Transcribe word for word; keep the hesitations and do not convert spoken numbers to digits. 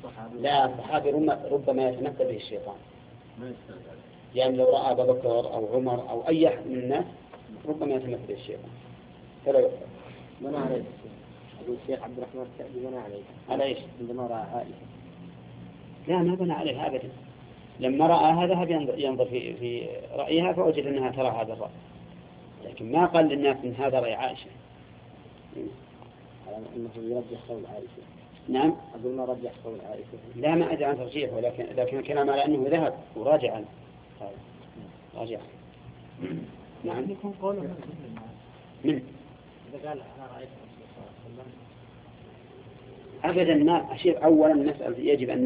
لا الصحابي ربما يتمثل به الشيطان، يعني لو رأى أبا بكر أو عمر أو أي أحد من الناس ربما يتمثل به الشيطان فلا يقبل. بنى عليه أبو الشيخ عبد الرحمن السعدي بنى عليه على إيش؟ عندما رأى عائشة. لا ما بنى عليه أبدا، لما رأى هذا ذهب ينظر في في رأيها فوجد أنها ترى هذا الرأي، لكن ما قال للناس من هذا رأي عائشة. على أنه يرجح قول عائشة. نعم. أقول ما رجح قول عائشة. لا ما أدري عن ترجيح، ولكن لكن الكلام على أنه ذهب وراجع عنه. راجع. نعم. يكون قوله من؟ إذا قال أنا رأيت أبدا ما أشير. أولا نسأل يجب أن